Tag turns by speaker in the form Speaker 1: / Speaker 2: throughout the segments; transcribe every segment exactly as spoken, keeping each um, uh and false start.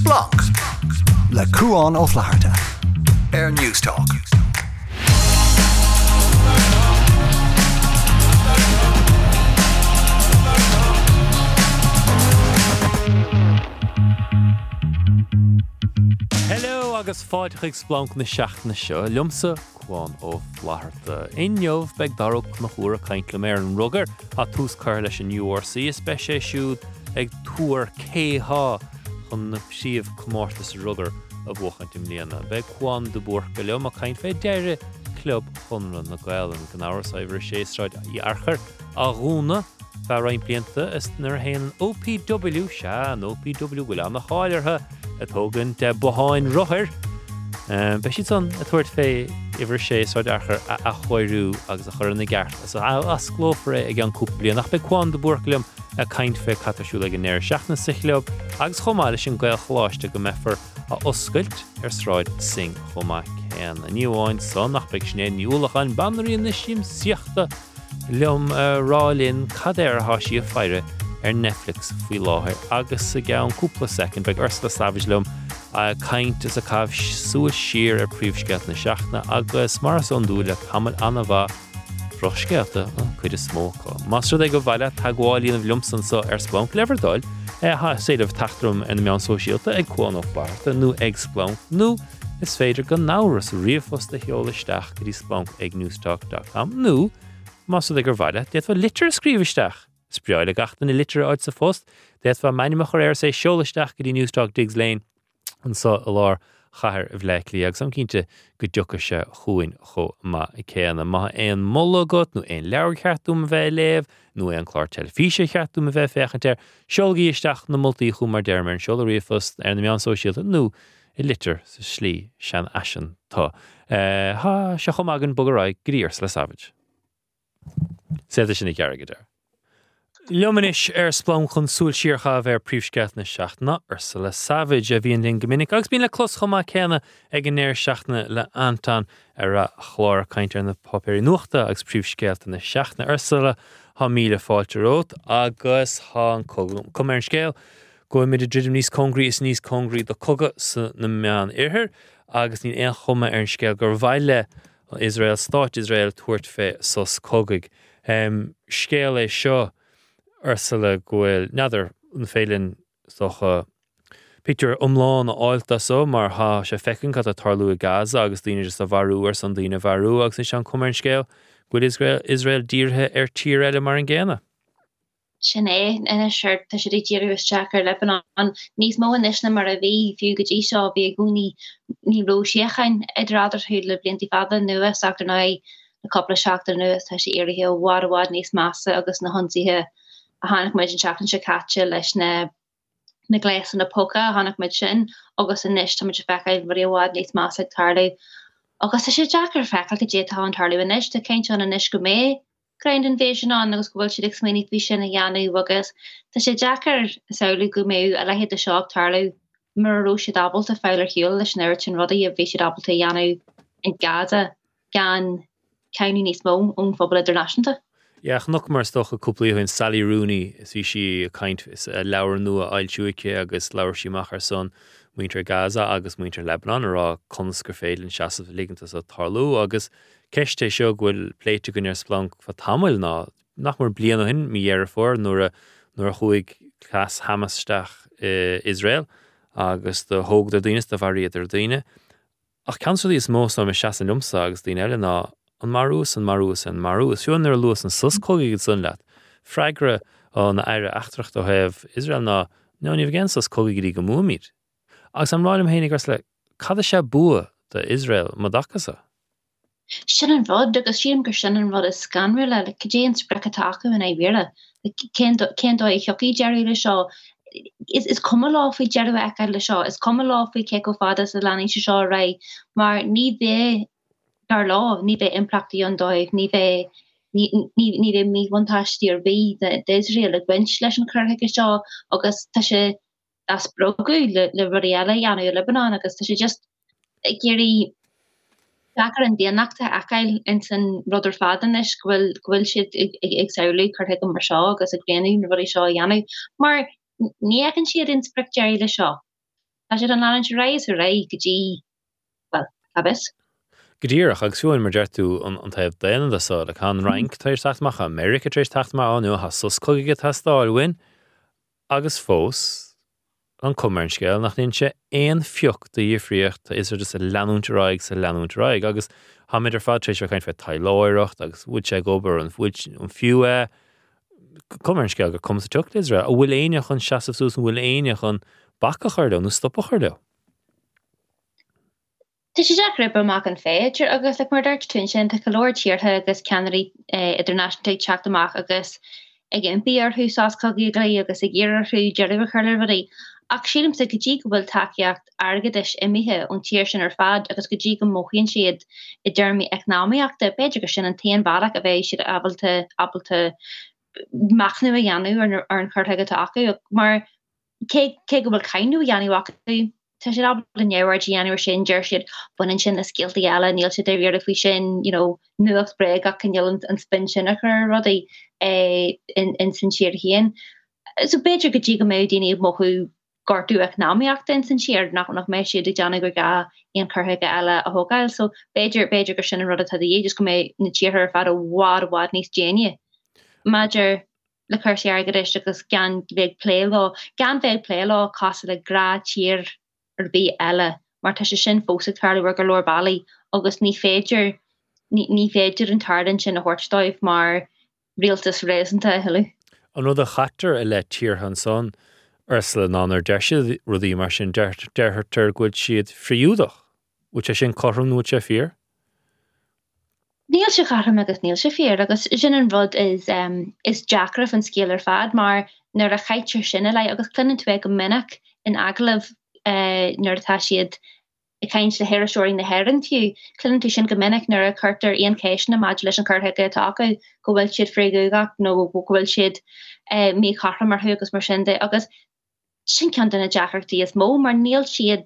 Speaker 1: Splunk le Cúán ó Phlátharte ar Newstalk.
Speaker 2: Hello agus fáid chuig Splunk na seachtaine seo liomsa Cúán ó Phlátharte. Inneomh beag darach na chóra caint le méar an rugar a tús cair leis an U R C especially siúd ag túr céthá chun na siomh comórtas rugar a bhuachant im líana. Beag Cúán de Búrca leom a caint fé deire club chunran na Gaeilge gan áras éibre séasráid i archar a rúna fe rain blianta is nar héan O P W se an O P W bhfuil an na cháileartha a tógann de buháin ruthir. Um, Be siad son a tuairt fé ibre séasráid archar a, a choirú agus a chur na gceart. So a, a sglófra ag an cúpla bliana nach be Cúán de Búrca leom a caint fé catasúla ag an néir seachna sichleob agus chomáile sin gael chláiste go mefar a oscailt ar sráid sing chomá céan. A níomháin son nach beag sné niúlachan banaríon na sim siachta leom uh, rálinn cadéir a hasí a feire ar Netflix faoi láthir agus sa gceann cúpla second beag Ursula Savage leom a caint is a cabh suas siar ar príomhscealt na seachna agus mar son dúile hamil anna bha froscealta chuid is smócha. Mastra ag go bhaile tagháilíon a bhliomsan sa ar Splunk leverdáil e ha séidir tachtrum in meán sóisialta ag Cúán ó Phlátharte nó ag Splunk nó is féidir go náras riomhos de heolaisteach go dtí Splunk ag newstalk dot com nó mastra ag go bhaile déad bha litir scríomhaisteach. Spreáile gachtain i litir áid sa fóst déad bha mainimach ar sé seolaisteach go dtí Newstalk Digs Lane an sa a lár chahar a bhleiclí agus an cínte go dúcha se chuin cho ma i céanna ma éon molla agat nó éon leabhar cheartúm a bheith léamh nó éon clár telefíse cheartúm a bheith fechantéir seolgaí isteach na moltaí chum mar dearmar an seol a riomhos ar na meán sóisialta nó i litir sa slí sean asan tá. Uh, ha se chum agan bugaráid grí Ursula Savage. Séidir sin i cearga dar. Leomanis ar Splunk chun súil siarcha bhar príomhscealt na seachtaine Ursula Savage a bhíon linn gomininic agus bíon le clos chomá céanna ag an néir seachtaine le Anton ar a chlár caint ar na popéirí nuachta agus príomhscealta na seachtaine Ursula há míle fáilte rót agus há an cum ar an scéal go mid a ddridim níos congrí is níos congrí do coga sa na meán iarthar agus ní éon chuma ar an scéal gur bhaile Israel Stát Israel tuairt fé sos cogaig. Um, scéal é seo Ursula gofuil neidir an félinn socha picture umláin a áilta so mar ha sé fecinn cad a tarlú a Gaza agus daoine just a bharú ar san daoine bharú agus is an cumar an scéal gofuil Israel, Israel díortha ar tír eile mar an ggéana.
Speaker 3: Sin é ina seirt tá sé díú isteach ar Lebanon níos mó inis na mar a bhí fiú go dtí seo bhí a gúní ní róisiachain idirráidir thuúil le bliantí fada nuas achtar ná na coppla seachtar nuas tá sé iarthaithe bhád a bhád níos massa agus na honsaithe a hanach muid an seachtain se caite leis na na gléas na póca a hanach muid sin agus in níis tá muid fechaid bhí bhád níos massa ag tarlaú agus tá sé deachar fechail go dé tá an tarlaú inis tá céint an inis go mé Grand invasion an agus go bhfuil siad ag smaoinní bhí sin a dheanú agus tá sé deachar saoilú go mé a le héad a seach tarlaú mar ró siad abalta feilir hiúil leis na sin rudaí a bhí siad abalta dheanú in Gaza gan ceanú níos mó ón phobal idirnáisiúnta.
Speaker 2: Ja, noch mar stoch a cúplaí hunn Sally Rooney is bhí si caint is a leabhar nua ailsiúice agus leabhar síach ar son muintear Gaza agus muintear Lebanon ará consgur féilinn seasamh ligantas a tarlú agus ceiste seo bhfuil pléite gon ar Splunk fa tamil ná nach mar bliana hin mi dhearr fór nuair a nuair a chuig clas Hamasteach uh, Israel agus do hóg do daoine do bharíad ar daoine ach cancelí is mó sam me seasan lumsa agus daoine eile ná an marús an marús an marús. Siúan ar luas an sus cógaí go sun leat. Freigra an éire achtracht ó hebh Israel ná ná ní bhgén sus cógaí go múmíd. Agus an ráim hénig ars le cad sé bua de Israel madachasa.
Speaker 3: Sin an rud agus siam gur sin an rud is scanril le le céan sprecatacha in éhhéle. Cén dó i choí Jerry le seo is is cum lá faoi Jerry echa le seo, is cum lá faoi ce go fada sa leanaí se seo ra, mar ní bheith dar lá ní bheith implachtaí an dóibh, ní bheith ní ní bheith mí bhaintáistí ar bhí de Israel a ghaint leis an cruthaice seo agus tá sé as brogu le le rudí eile dheanú Lebanon agus tá sé just géirí Dakar an déanachta acail in san rudidir fadan is gwil gwil siad ag saoilú chuirthe go mar seo agus ag léanú na rudí seo dheanú mar ní eagan siad in spreic Jerry le seo. sé an lá reis a ré gotí well habis.
Speaker 2: Gedíach agus siúin mar deirtú an taobh daana sa le an rank tair tachtach America trééis tachtach anú has sus coige tastáilhain agus fós an cumarnscéil nach níon sé éon fiocht a dhíomhríocht is er just a leanúntaráig sa leanúntaráig agus ha mid ar fad trééis chuin fe tailóireacht agus bhuiid sé gobar an bhuiid an fiú é cumarnscéil go cum sa tucht Israel a bhfuil éineach an seaamh sús an bhfuil éineach an bacha chuir nó stoppa chuir le.
Speaker 3: Tá sé deach rib amach an féidir agus ag mar dúirt tún sin tá golóir tíortha agus ceanirí idirnáisiúnta teach amach agus ag impí ar thúsás cogaí gaí agus ag ggéar thú deiribh chuir ruí ach sílim sa gotí go bhfuil takeíocht airgeadis imithe ón tíir sin ar fad agus gotí go móchaíonn siad i ddeirmí eicnáíochta beidir go sin an taon bhealach a bheith siad abalta abalta machnú a dheanú ar an chuirthaige acu mar cé go bhfuil caiinú a dheanú acu Tá sé ab an newer January sin jeir siad bunin sin na skillti eile níl si déir fi sin, you know, nuach breg a canjal an spin sin a chur rudi in in sin siir hien. So beidir go dí go mé dine mochu gartú economiacht in sin siir nach nach me si de Janna go ga an chuthaige eile a hogail, so beidir beidir go sin an rud a dé just go mé na tíir fa a wad wad níos déine. Maidir le chuir sé agadéis agus gan bheith plélá gan bheith plélá casa le gra tíir ar bí eile mar tá sé sin fósa tarla go Lord Valley agus ní féidir ní féidir an tardan sin a hortstoif mar rialtas réanta heile.
Speaker 2: An rud a chatar a le tír han son arsla ná ar deise rudí mar sin deirtar goid siad friúdach, which é sin chom nó sé fír?
Speaker 3: Níl se cham agus níl se fír agus sin an rud is um, is Jackrah an scéalar fad mar nar a chaitir sinna lei agus clunn tú go minic in aglah Uh, nuair atá siad i caint le heiriseoirí na heran fiú, clunn tú sin go minic nuair a chuirtar aon céis na maid leis an chuirthaige acu go bhfuil siad fréúgach nó go bhfuil siad mí chara mar thugus mar sin de agus sin cean duna deachtartaí is mó mar níl siad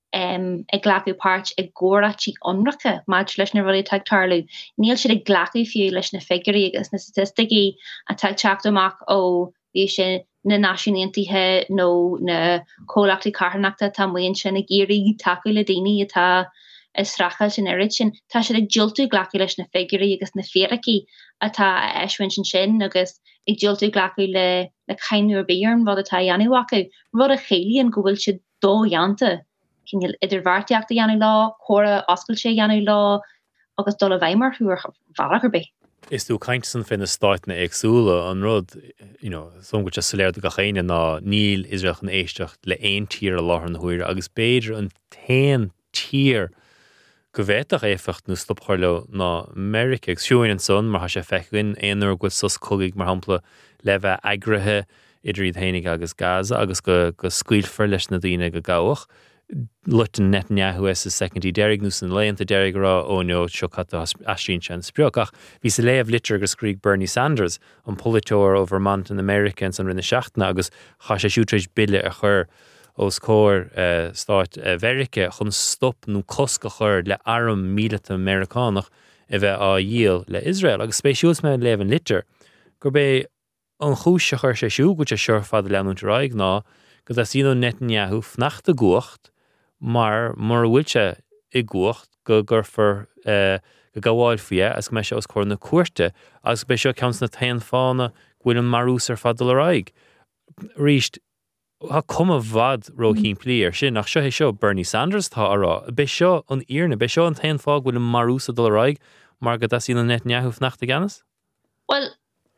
Speaker 3: um, ag ghlacu páirt ag ggóratí onracha maid leis na rudí teagtarlú. Níl siad ag ghlacu fiú leis na figurí agus na statisticí a teag teachtamach ó bhí sin na náisiúntaithe nó na cólachtaí carnachta tá muon sin na géirí takeú le daoine atá is sracha sin airid sin tá si ag jiltú glacu leis na figurí agus na féraí atá a eishain sin sin agus ag jiltú glacu le le caiinú béarn rud atá dheanú acu rud a chéilíonn go bhfuil si dó dheanta cinil idirhharteachta dheanú lá, chora oscail sé dheanú lá agus dul a bhaimar thuair bharachar bé.
Speaker 2: Is tú kaint san fin na stáit na éagsúla an rud, you know, son go just léir go chéine ná níl Israel an éisteach le ein tír a láthar na huair agus beidir an tain tír go bhéach éfacht nó stop chuir le ná America ag siúin an son mar ha sé fechuin éonar go sus cogaigh mar hampla le bheith agrathe idir iad hénig agus Gaza agus go go scuilfar leis na daoine go gabhach. Lutan Netanyahu is a secondary derig nus an leanta derig ra ó no siocata asrin chan spriokach. Bhí sa léamh litir gus scríg Bernie Sanders an politóir ó Vermont an Americans an rinne seachna agus cha sé siútréis bille a chur ó scór uh, stáit uh, Verice chun stop nó cosca chur le aram míleta Americánach a bheith á díal le Israel agus spéisiús me lehan litir. Gur bé an chúis a chur sé siú go sé seir fad leanúntaráig ná go a síno Netanyahu fnacht a gocht mar mar bhfuilte i gcuacht go gurfar uh, go gabháil fia as go me se os chur na cuairte agus be seo ceans na tain fána bhfuil an marús ar fad raig. Ríist ha cum a bhd róchin plíir sin nach seo é seo Bernie Sanders tá ará be seo an íarna be seo an tain fág bhfuil an marús a raig mar go sí an Netanyahu fnacht a ganas?
Speaker 3: Well,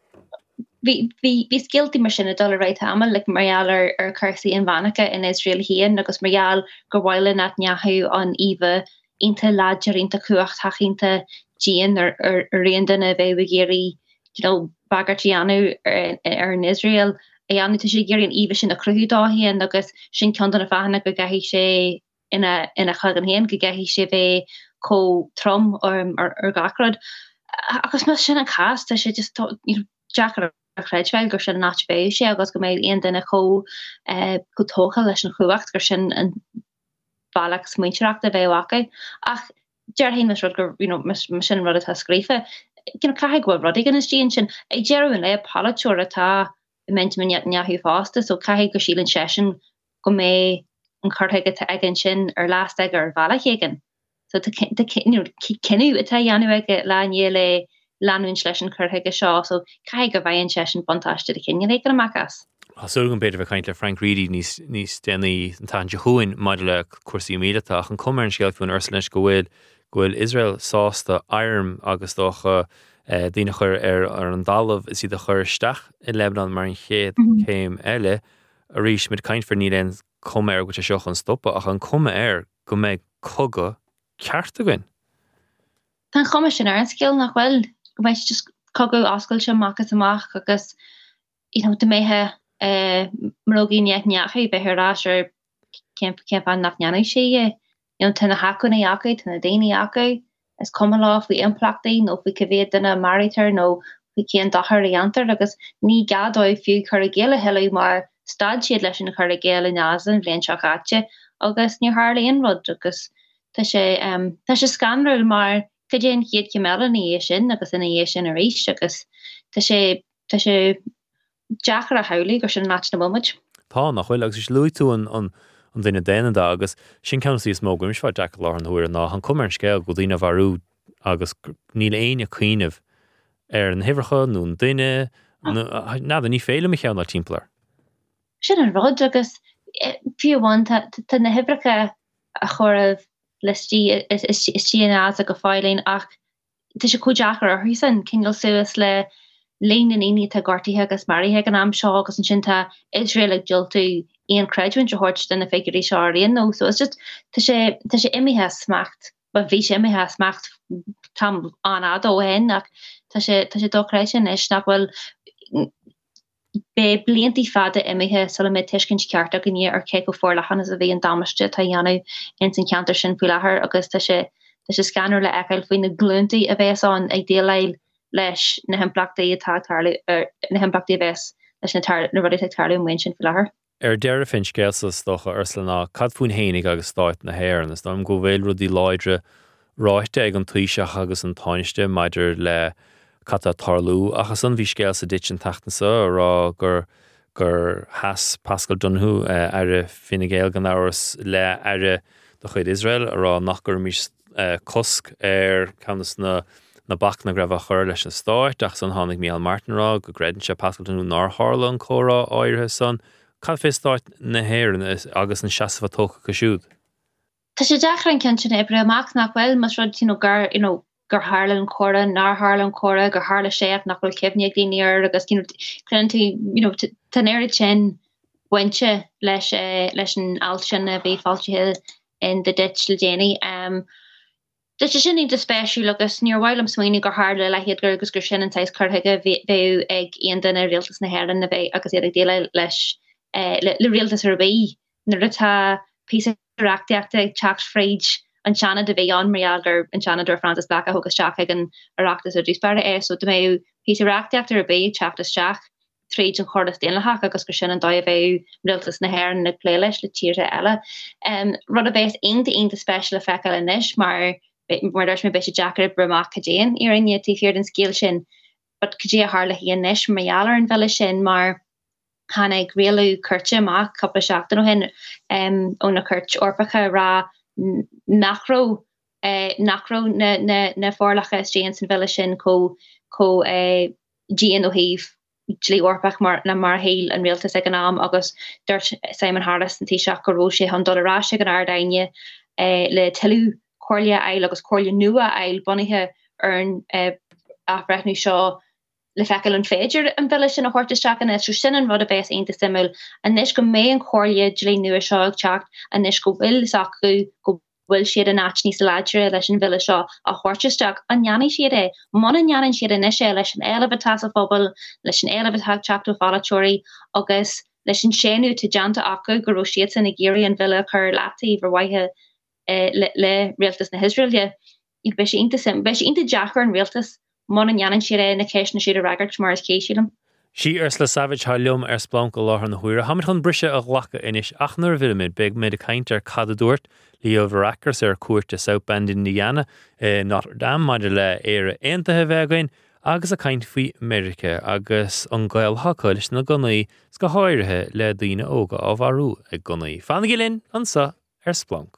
Speaker 3: vi vi vi skillti mar sin a dollar right amal like Marial ar ar Kersi in Vanica in Israel hien agus Marial go bhile Netanyahu an Eva inte ladger inte cuacht hachinta Jean ar ar riendan a bheith géri, you know, bagartianu ar ar in Israel a anu te sé géri an Eva sin a cruú dá hien agus sin candan a fahana go gahi sé in a in a chagan hien go gahi sé bheith có trom or ar ar gacrod agus mas sin a cast sé just you know Jackar chreidveil gur sin nachbé sé agus go méid aon duna cho go tócha leis an chuacht gur sin an bailach smuinteach a bheithhacha ach dear hain mis gur sin rud atá scrífa cin cai go rudí gan istíon sin ag dearún le palaúir atá i ment Netanyahu fásta so cai go sílan sesin go mé an chuige agin sin ar last ag ar bhela chégan. So cinú atá dhéanú aige leé le leanún leis an chuige seo, so cai go bhaon se an bontáiste de cinenne le amachchas.
Speaker 2: Hasúgan beidir bheith caiint le Frank Reedy níos níos déanaí an tá Jehuain maidir le cuasaí míleach an cumar an scealfún Ursulanis go bhfuil gohfuil Israel sásta airm agus dócha dtíine chur ar ar an dalamh is iad a chur isteach i Lebanon mar an chéad céim eile a rís mid caiint for ní len cum air go te seoch an stoppa ach an cum air go méid coga ceart a gin.
Speaker 3: Tá chumme sin ar an scéal nach bhfuil bhaid just cogu oscail se machchas amach agus you know de méthe mrógin neach neachcha be hirrá ar cemp cemp an nach neanú sé you know tena hacu na acu tena daine acu is cum lá fi implachtaí nó fi cavé duna maritar nó fi céan dachar antar agus ní gadóid fiú chu a géile heile mar stad siad leis an chuir a géile násan bblion seachate agus ní hálaíon rud agus tá sé um tá sé scanrúil mar cudéon chiad cemela na sin agus ina dhé sin a rééis agus tá sé tá sé deachar a haulaí gur sin mat na muid.
Speaker 2: Tá nach bhfuil agus is luú tú an an an duine déanada agus sin ceannaí is mógum is fá deach lá an thuair ná an cumar an scéal go dtíine bharú agus níl aine cuioineh ar an hifircha nó an duine ná ní féile me cheann na timpplair.
Speaker 3: Sin an rud agus fiúháin tá na hifircha a chorah listí is tí an as a go fáilín ach tá sé chuideachar ar thusan cingal suas le léin in aine tá gortaíthe agus marithe an am seo agus an sinnta Israel ag joltú íon creidún de hort den na figurí seáíon nó so it's just tá sé tá sé imithe smacht ba bhí sé imithe smacht tam an adó hen ach tá sé tá sé dóréis sin is nach bhfuil be bliantí fada imithe sal mé tuiscin ceartta go ní ar ce go fórlachan is a bhí an dameiste tá dhéanú in sin ceantar sin fu lethir agus tá sé tá sé scanner le eil faoin na glúntaí a bheitán ag déalail leis na himplachtaí atá tarla ar na himplachtaí a bheits leis na tar na rudí tarlaú muin sin fu lethir.
Speaker 2: Ar deir fin scéalsas docha Ursula cad faoin hénig agus stáit na héir an is dám go bhfuil rudí láidre ráite ag an tuiseach agus an táiste maidir le cata tarlú achas an bhí scéal sa dit an tachtnasa rá gur gur has Pascal Dunhu ar a finnigéil gan áras le ar do chuid Israel rá nach gur mís cosc ar canas na na bach na greibh a chur leis an stáit ach san tháinig Micheál Martin rá go greidann se Pascal Dunhu ná Harla an chórá áirithe san cad fé stáit na héireann agus an seasamh tócha go siúd.
Speaker 3: Tá sé deachar an cin sin ibre amach nach bhfuil mas rud you know gar you know gur Harlan chora nar Harlan chora gur Harla séach nach bhfuil cefne líníir agus clúntí you know tan éir sin buinte leis leis an alt sin a bhí fáilte in de dit le déine um Tá sé sin de spéisiú agus níor bhhail am smaoine gur Harla le héad gur agus gur sin an tais chuirthaige bheith ag aon duine rialtas na héan na bheith agus iad ag déile leis le rialtas ar bhí na rutá pí reachtaíachta ag teacht freid an seanna de bheith an mariagar an seanna dúir Francis Black a thugus teach ag an arachtas ar dúspáir é so de mé pí reachtaíachta ar bhí teachtas teach tríd an chuirdas déanalaach agus gur sin an dá bheith rialtas na héan na lé leis le tíre eile. Um, rud a bheith aonanta aonanta spéisial a feiceil inis mar mar dúirt mé béisi Jackar bramach cadéan ar aine tífiir an scéal sin, but cadé a Harla hí inis marialar an bheile sin mar hanna ag réalú curte amach coppla seachtain ó hen um, ó na curt orpacha rá nachró uh, nachró na, na, na fórlacha Jane san bheile sin có có uh, Jean ó híh lí orpach mar na mar héil an réaltas ag an am agus dúirt Simon Harris an tíiseach go ró sé an dorá sé an ardaine uh, le tiú choirlia eil agus choirlia nua eil bunithe ar an uh, afbreithnú seo le feiceil an féidir an bheile sin a chuirteteach an isú sin an rud a bheits aonanta simú a níos go mé an choirlia dlí nua seo ag teacht a níos go bhfuil acu go bhfuil siad an áit níos láidre leis an bheile seo a chuirteteach an neanaí siad é man an neanann siad in isise leis an eilebatá a phobal leis an eilebatá teachtú fálatóirí agus leis an séanú te deanta acu go raibh siad san na géirí an bheile chur látaí bhar waithe le le rialtas na Israelia ag be sé inta sim be sé inta deachar an rialtas man an janan siad na ceis na siad a ragart mar is céisiúlam.
Speaker 2: Sí Ursula Savage há leom ar splánc go láthair na huaire hamid chun brise a ghlacha inis ach nuair bhfuil beag méid a caint ar cad a dúirt lí overachars ar cuairt a South Bend in Indiana Notre Dame maidir le éire aontathe bheagain agus a caint faoi America agus an gael hacail na gonaí sca háirithe le daoine óga á bharú ag gonaí. Fanna gilinn ansa ar Splunk.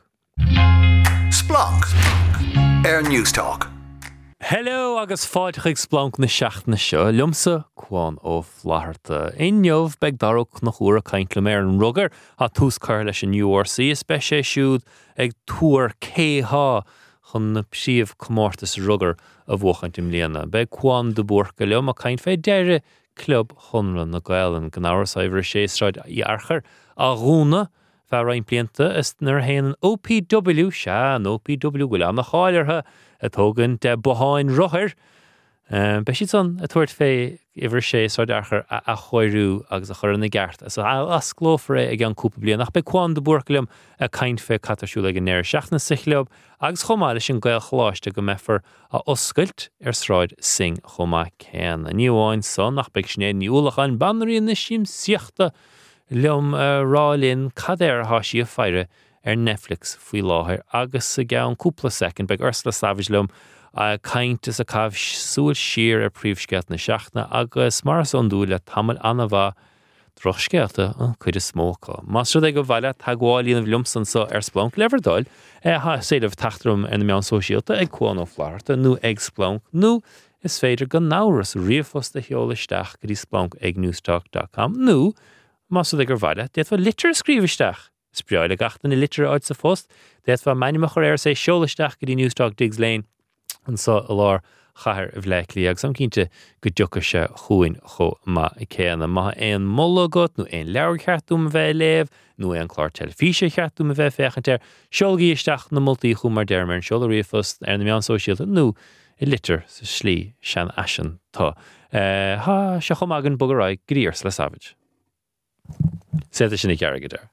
Speaker 1: Splunk. Air News Talk.
Speaker 2: Hello agus fáideach ag Splunk na seachtaine seo, liomsa Cuan ó Phláthachta. Inneomh beag darach nach uair a caint le ar an rugar a tús cair leis an U R C, especially siúd ag túr céthá chun na siomh comórtas rugar a bhuachaint im léana. Beag Cuan de Borca leom a caint fé deire club chunra na Gaelan gan áras áibhar sé sráid i archar a rúna Fa rain blianta is nar héan O P W se an O P W bhfuil am na cháileartha a tógan de boháin ruthir. Um, be siad son a tuairt fé ihar sé sráid archar a, a choirú agus a chur na gceart. As a asclófar é ag an cúpa blian nach be Cuan de Borca leom a caint fé cataisiúla ag an néir seachna sichleob agus chomá leis an gael chláiste go mefar a oscailt ar sráid sing chomá céan. A níomháin son nach beag sné níolach an bannaí na sim siachta leom uh, rálinn cadéir háisí a feire ar Netflix faoi láthir agus a gceann cúpla second beag Ursula Savage leom a caint is a cabh súil siar ar príomhscealt na seachna agus mar as ondúile tamil anna bha drochscealta an chuid is smócha. Masra ag go bhaile tagháilíon bh liomsan sa ar Splunk leverdáil e ha séidir tachtrum in na meán sóisialta ag Cuan ó Phláthachta nó ag Splunk nó is féidir go náras riomhfosta heolaisteach go dtí Splunk ag newstalk dot com nó Masra ag go bhaile déad fa litir scríbhaisteach. Spreáil ag achtain i litir áid sa fóst, déad fa mainimach ar sé seolaisteach go dtí Newstalk Digs Lane an sa a lár chahar a bhleiclí agus am cínte go dúcha se chuin cho ma i céanna maithe éon molla agat nó éon leabhar cheartúm a bheith léamh nó éon clár telefíse cheartúm a bheith fechantéir seolgaí isteach na moltaí chum mar deirmar an seola riomhfost ar na meán sóisialta nó i litir sa slí sean asan tá. Uh, ha se chum agan bugaráid gríir Ursula Savage. Séta sin i gearragad ar.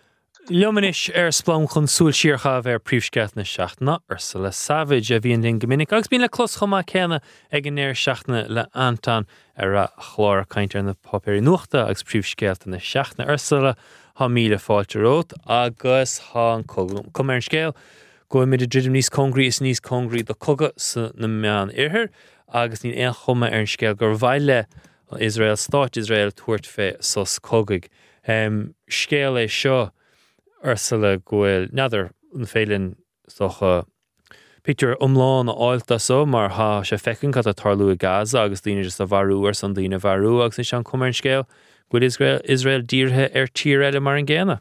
Speaker 2: Leomanis ar Splunk chun súil siarcha bheith príomhscealt na seachtaina Ursula Savage a bhíon den gomininic agus bíon le clos chomá céanna ag an néir seachtaina le antan ar a chlár caintear na popéirí nuachta agus príomhscealta na seachtaina Ursula há míle fáilte rót agus há an cum ar an scéal go mid a ddridim níos congrí is níos congrí do cogadh sa na meán iarthar agus ní éon chuma ar an scéal gur bhaile Israel Stát Israel tuairt fé sos cogaigh. Um, scéal é seo Ursula gohfuil neidir an félinn socha picture umláin áilta so mar ha se fecinn cad a tarlú a Gaza agus daoine just a bharú ar san daoine bharú agus is an cumar an scéal gohfuil Israel, Israel díorthe ar tír eile mar an ggéana.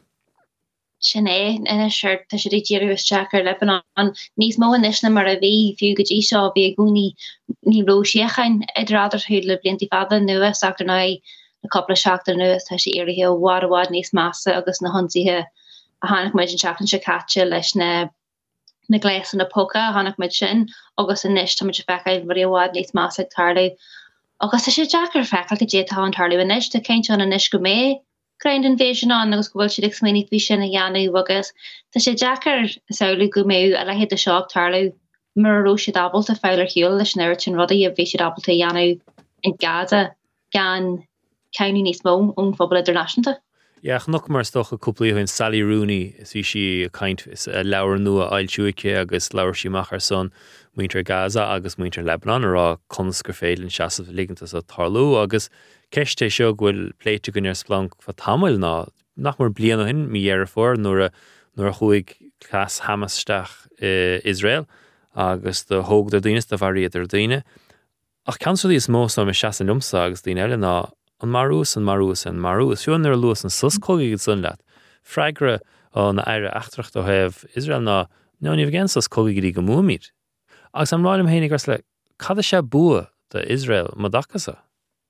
Speaker 3: Sin é ina seirt tá sé ddíireadh isteach ar Lebanon níos mó inis na mar a bhí fiú go dtí seo bhí gúní ní róisiachain idirráidir thuúil le bliantí fada nua sagtar ná na coppla seachtar nua tá sé iarthaithe bhád a bhád níos massa agus na honsaithe a hánig muid an seachtain se caite leis na na gléas na póca hánig muid sin agus in níos tá muid fechaid bhí bhád níos massa ag tarlaú agus tá sé deachar fechail go dé tá an tarlaú in níos tá céint an níos go mé Grand invasion an agus go bhfuil siad ag smaoinigh bhí sin na dheanú agus tá sé deachar saoilú go mé a le héad a seach tarlaú mar ró siad ábalta feilir hiúil leis neir sin rudaí a bhí siad ábalta dheanú in Gaza gan ceanú níos mó ón phobal idirnáisiúnta.
Speaker 2: Ja, noch mar stocha cúplaíoinn Sally Rooney is bhí si caint is a leabhar nua ailsiúice agus leabhar síachar son muintear Gaza agus muintear Lebanon ará conscar féilinn seasamh ligantas a tarlú agus ceiste seo bhfuil pléite gon ar Splunk fa tamil ná nach mar bliana hin mí dhearr fór nuair a nuair a chuig clas Hamasteach uh, Israel agus de hóg de daoine de bharí idir daoine ach cancelí is mó sam seasan lumsa agus daoine eile ná an marús an marús an marús siúan ar luas an sus cógaigh sun leat freigra ó na éire achtracht ó hebh Israel ná ná ní bhgén sus cógaigh go múmíd agus am ráim hénig gus le cad sé bua de Israel madachasa.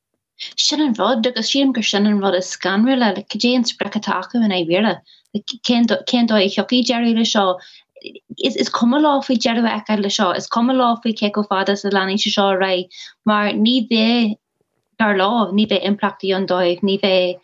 Speaker 3: Sin an bhd agus siam gur sin an bhd is scanrile le céan sprechatácha in éhhéile cén dó i cheochaí dearí le seo is is cum lá faoi dearú eiceil le seo is cum lá faoi ce go fada sa leanaí se seo ra mar ní bheith dar lá ní bheith implachtaí an dóibh ní bheith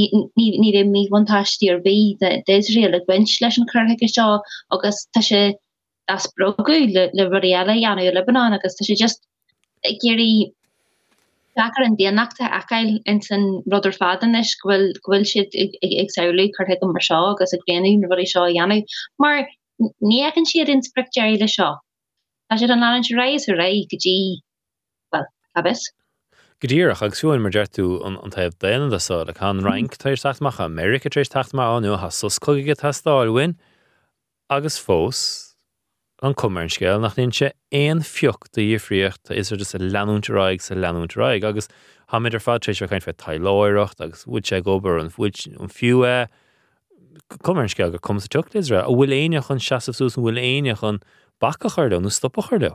Speaker 3: ní bheith mí bhaintáistí ar bhí de Israel a ghaint leis an churthaige seo agus tá sé as brogu le le rudí eile dheanú Lebanon agus tá sé just géirí Dakar an déanachta acail in san rudidir fadan is gohfuil gohfuil siad ag saoilú chuirthe go mar seo agus a gréanú na rudí seo dheanú mar ní ag an siad in spricteir le seo. Tá siad an láin se rééis a ré go dtí well habis.
Speaker 2: Gedíach agus fiúin mar deirtú an taobh daana sa le an rank tair tachtach America trééis tachtach an nu has sus coige tastáilhain agus fós an cumarnscéil nach níon sé éon fiocht a dhíomhríocht is er just a leanúntaráig sa leanúntaráig agus ha mid ar fad trééis ar chuin fe tailóireacht agus bhuiid sé gobar an an fiú cumarnscéil gur cum sa tucht Israel a bhfuil éineach an seaamh sús an bhfuil éineach an bacha chuirde nó stoppa chuirde.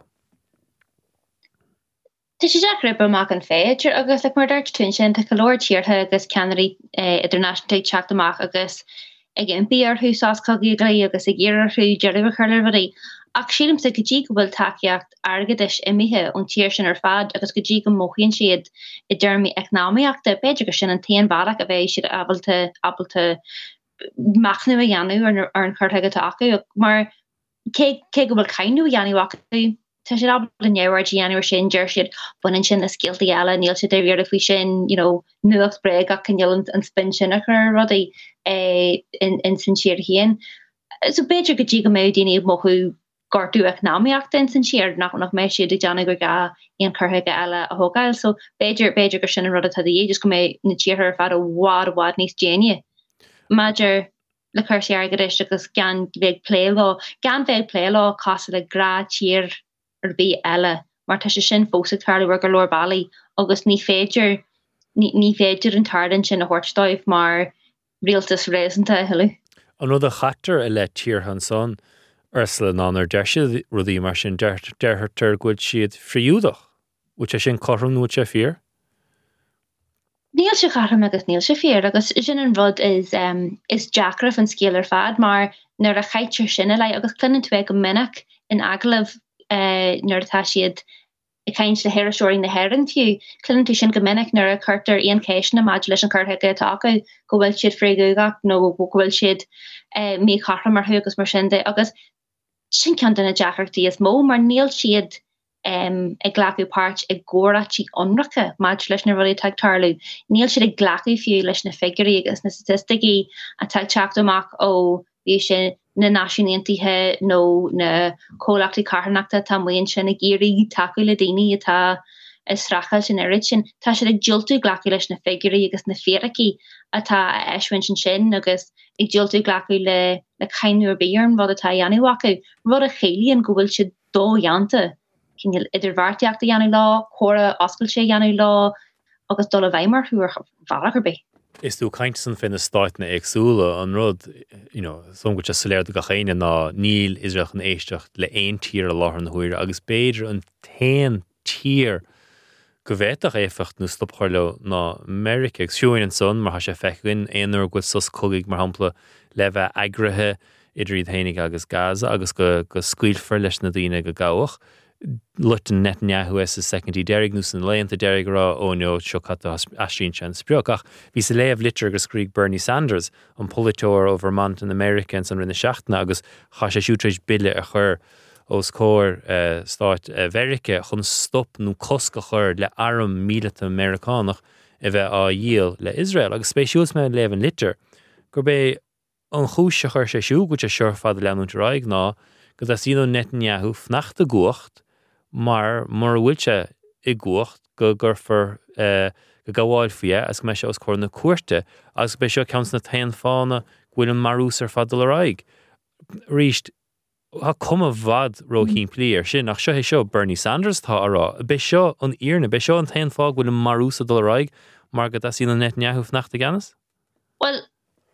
Speaker 3: Tá sé deach rib amach an féidir agus le mar dúirt tún sin tá golóir tíortha agus ceanirí idirnáisiúnta teach amach agus ag an bíar húsás cogaí gaí agus ag ggéar thú deiribh chuir ruí ach sílim sa go dtí go bhfuil takeíocht airgadis imithe ón tíir sin ar fad agus go dtí go móchaíonn siad i dteirmí eicnáíochta beidir go sin an taon bharach a bheith siad abalta abalta machnú a dheanú ar an chuirtha go acu mar cé go bhfuil caiinú dheanú acu Tá sé ab an neir Januar sin deir siad bunin sin na skillta eile níl si déir a fao sin, you know, nuach breg a canil an spin sin a chu rudaí in in sin siar hían. So beidir go dtí go méid daoine mothú gartú eicnáíochta in sin siar nach nach mé siad ag deanna go ga íon chutha eile a thugáil, so beidir beidir go sin an rud a dhé just go mé na tíar ar fad a bhád bhád níos déine. Maidir le chuir sé airgadis agus gan bheith plélá, gan bheith plélá casa le gra tír ar bhí eile mar tá sé sin fósa tarlú go leir bailí agus ní féidir ní féidir an tardan sin a hortstáibh mar rialtas réanta heile.
Speaker 2: An rud a chatar a le tír han son arsla ná ar deise rudí mar sin deirtar goid siad friúdach, bhúte sin chom nó sé fír?
Speaker 3: Níl se cham agus níl se fér agus sin an rud is um, is Jackrah an scéal ar fad mar nuair a chaitir sinna lei agus clunne tú go minic in aglah Uh, nuair atá siad i caint le heiriseoirí na heran fiú, clunn tú sin go minic nuair a chuirtar íon céis na maid leis an chuirtha go acu go bhfuil siad fréúgach nó go bhfuil siad mí chara mar thugus mar sin de agus sin cean duna deachtartaí is mó mar níl siad um, ag ghlacu páirt ag ggóratí onracha maid leis na ruí teag tarlú. Níl siad ag ghlacu fiú leis na figurí agus na statisticí a teag teachtamach ó bhí sin na náisiúntaithe nó na cólachtaí carnachta tá muon sin na géirí taú le daoine atá sracha sin airid sin tá si ag jiltú glacu leis na figurí agus na féraí atá eishain sin sin agus ag jiltú glacu le le caiinú béarn bhd atá dheanú acu rud a chéilíonn go bhfuil si dó dheanta cinil idirhharteachta dheanú lá, chora oscail sé dheanú lá agus dul a bhaimar thu ar bharachar bé.
Speaker 2: Is tú kaint san fin stáit na agsúla an rud, you know, som go saléir go chéine ná níl Israel an éisteach le ein tír a láthar na huire agus beidir an tain tír go bhéach éfacht nó stop chuirle ná America siúin an son mar ha sé fecinn éonar go sus cogaigh mar hampla le bheith agrathe idir iad hénig agus Gaza agus go go scuilfar leis na daoine go gabhach. Lutan Netanyahu is a secondary derig nus an leanta derig ra ó no chocat asrin chan spriokach ví se leif litter agus skrig Bernie Sanders an politor over Vermont and Americans an rinne schachtna agus cha sé siútreis bille a chur os cór uh, start uh, verike chun stop nó cosca chur le arm míleta Americanach e bheith a díal le Israel agus spéisiús me leif an litter gur bé an chúis a chur sé siú go sé seo fad leanúnt raig ná go a síno Netanyahu fnacht a gocht mar mar bhfuilte i gcuacht go gurfar uh, go gabháil fia as me se os cór na cuairte agus be seo ceans na tain fána bhfuil an marús ar fadal araig. Ríist ha cum a bhd rohín plíir sin nach seo é seo Bernie Sanders tá ará be seo an íarna be seo an tain fá bhfuil an marús a dul araig mar go a sína Netanyahu fnacht a ganas?
Speaker 3: Well,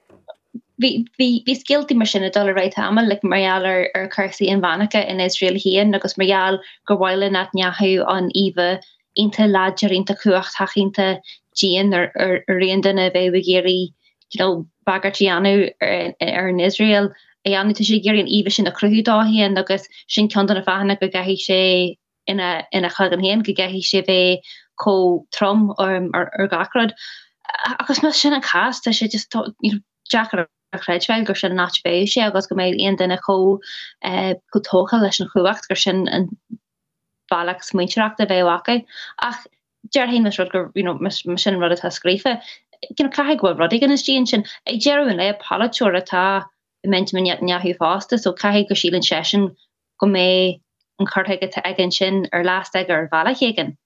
Speaker 3: vi vi vi skillti mar sin a dollar right hamal like Marial ar ar Carsi in Vanica in Israel hien agus Marial gowaile Netanyahu an Eva inte ladger inte kuacht hachinta Jean or or reindene vegeri you know Bagartianu er er in Israel e an te geri an Eva sin a cruhu da hien agus sin kan an fana go gahi sé in a in a chagan hien go gahi sé ve ko trom or or or gakrod agus mas sin a cast sé just you know Jack Chreidhil gur sin nachbé sé agus go méid aon duna cho go tócha leis an chuhacht gur sin an bailach smuinteach a bheith ach dear hé rud gur sin rud atá scrífa cin caiigh bhil rud gan is díon sin ag dearún le palaúir atá menmin Netanyahu fásta so caiigh go sílan sesin go mé an chuirthaige agin sin ar last ag ar bhealach éigen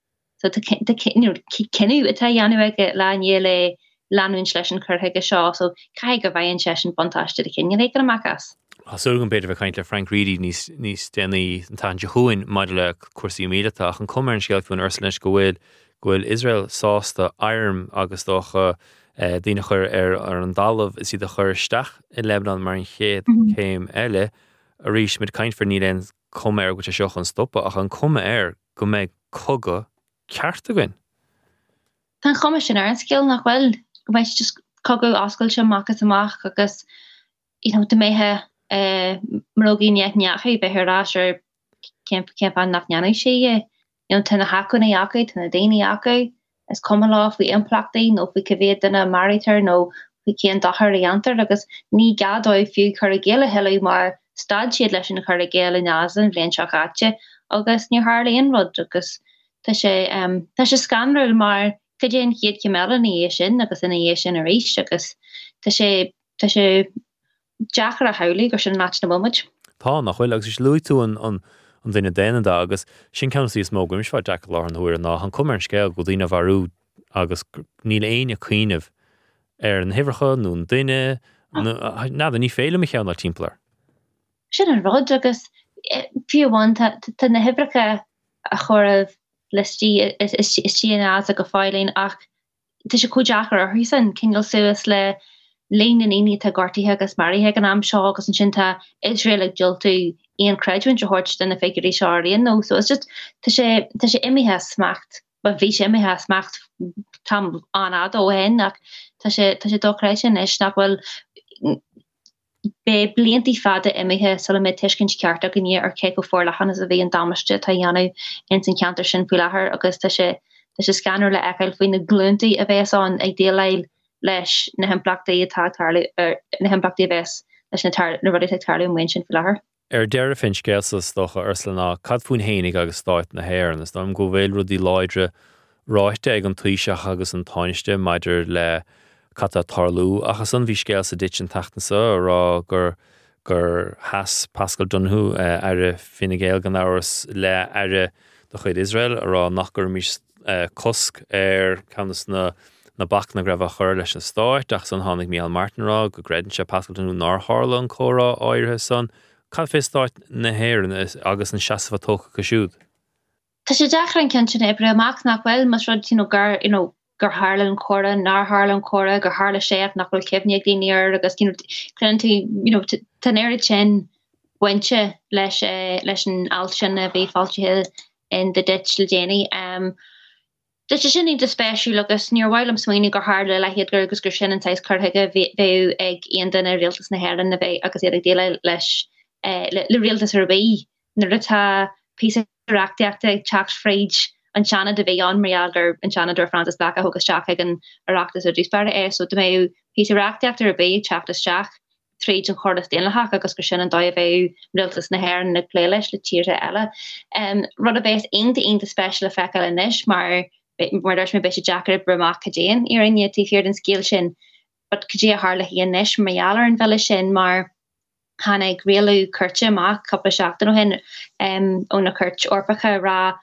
Speaker 3: so kennu it januige laile lanún leis an chuthe seo so cai go bhain se an fantáiste cinne le an macas.
Speaker 2: Asúgan beidir bheith caiint le Frank Reedy níos níos déanaí an tá Jehuain maidir le cuasaí míleach an cumar an scealh an ursleis go bhfuil gohfuil Israel sásta airm agus dócha dína chur ar ar an dalamh is iad a chur isteach in Lebanon mar an chéad céim eile a rís mid caiint for níl cum air go seoch an stoppa ach an cum air go méid coga ceart a gin.
Speaker 3: Tá chuma sin ar an scéal nach bhfuil go méid just coga oscail se machchas amach agus you know de méthe mrógí neachneachaí bheithrá ar ceap an nach neanú sé you know tanna hacuna acu tanna daine acu is cum lá bhí implachtaí nó bhí cohvéad duna maritar nó bhí céan dachar antar agus ní gadóid fiú chur a géile heile mar stad siad leis an chur a géile násan bhléon seachate agus ní hálaíon rud agus tá sé tá sé scanrúil mar go déon chiad cemela ní sin agus ina dhé sin a rééis agus tá sé tá sé deachar a haulaí gur sin nát na muid.
Speaker 2: Tá nach chuil agus is luú tú an an an duine déana agus sin ceansaí is mógum is bhaid deach lá an thuair ná an cumar an scéal go dtíine bharú agus níl aine cuioineh ar an hifircha nó an duine ná ní féile me cheann na timpplair.
Speaker 3: Sin an rud agus fiúháin tá na hifircha a chorah listí is tí an as a go fáilín ach tá sé cúdeachar a thusan cingal suas le léin in aine tá gortaíthe agus marithe an am seo agus an sinnta Israel ag joltú íon creidún de hort den na figurí seáíon nó so it's just tá sé tá sé imithe smacht ba bhí sé imithe smacht tam anádó hen ach tá sé tá sé dochrééis sin is nach bhfuil be bliantí fada imithe sal mé tuiscin ceart a gní ar ce go fórlachan as a bhí an dameiste tá dhéanú in san ceantar sin fuilethair agus tá sé tá sé scanner le eil faoin na glúntaí a bheitán ag déalail leis na hemplachtaí atá tarla na hemplachtaí bheits leis na rudí tarla muin sin fuilethair.
Speaker 2: Ar deire fin scéalsas docha arslanná cad fún hénig agus stáit na héir is dám go bhfuil rudí láidre ráite ag an tuiseach agus an táiste maidir le cata tarlú achas an bhí scéal sa dit an tachtnasa rá gur gur has Pascal Dunhu ar finnigéil gan áras le ar do chuid Israel ará nach gur mís cosc ar canas na na bach na grabh a chur leis an stáit ach san tháinig Micheál Martin rá go greidann se Pascal Dunhu ná hála an chórá áirithe san cad fé stáit na héireann agus an seasamh tócha go siúd.
Speaker 3: Tá sé deachar an cin sin ibre amach nach bhfuil mas rud you know gur you know gur hála an chora ná hála an chora gur hála séad nach bhfuil cibhne daoine agus you know crenn tú you know tan éir sin buinte leis leis an alt sin a bhí fáilte in de dit le déine um Tá sé sin de spéisiú agus níorhhail am smaoine gur hála le héad gur agus gur sin an tais chuthige bheith ag aon duna rialtas na héan na bheith agus iad ag déile leis le rialtas ar bhí nuair atá pí reachtaíochta ag teacht fréid an seanna de bheith an marall an seanna dúir Francis Black a thugus teach ag an arachtas ar dúspáir é so do mé pí reachtaíochta ar bheith teachtas teach tréid an chuirdas déanaach agus gur sin an dá bheith rialtas na héan na lé leis le tíre eile um rud a bheith aon de aon de special effect eile inis mar mar me be Jackar bramach cadéan ar in tí fear den scéal sin, but cadé hála hí inis marall an bheile sin mar hannig réalú curte amach coppla seachtain ó hen um ó na curt orpacha rá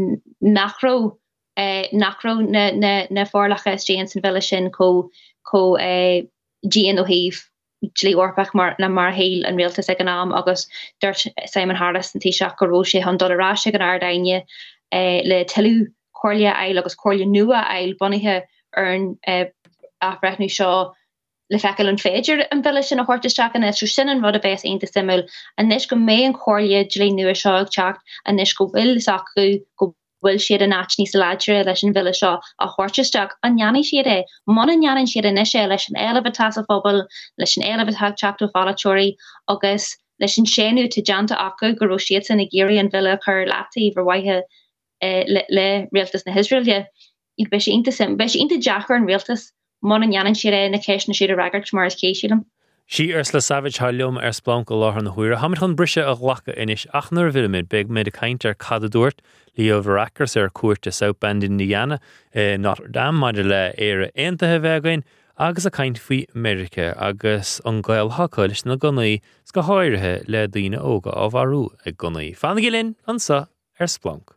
Speaker 3: nachró eh nachró na na na fórlacha Jane san bheile sin có có eh Jean ó híh lí orpach mar na mar héil an réaltas ag an am agus dúirt Simon Harris an tíiseach go ró sé an dorá sé an ardaine eh le talú choirlia eil agus choirlia nua eil bunithe ar an afbreithnú seo le fecail an féidir an bheile sin a chuirteteach an is sin an rud a bheits aonanta simú a níos go mé an choirlia dlí nua seo ag teacht a níos go bhfuil acu go bhfuil siad an áit níos láidre leis an bheile seo a chuirteteach an neanaí siad é man an neanann siad in isise leis an eilebh a phobal leis an eilebh teachtú fálatóirí agus leis an séanú te deanta acu go raibh siad san na géirí an bheile chur látaí bhar waithe le le rialtas na Israelia ag be inta sim be inta Jackar an rialtas man an janan siad na ceis na siad a ragart mar is céisiúm.
Speaker 2: Sí Ursula Savage hálum ar splán go láthar na huaire hamid chun brise a ghlacha inis ach nuair bhfuil beag méid a caint ar cad a dúirt líomh racars ar cuairt a South Bend in Indiana Notre Dame maidir le éire aontathe bheagain agus a caint faoi America agus an gail hacail na gunaí go háirithe le daoine óga á bharú ag gunaí. Fanna gilinn ansa ar splánc.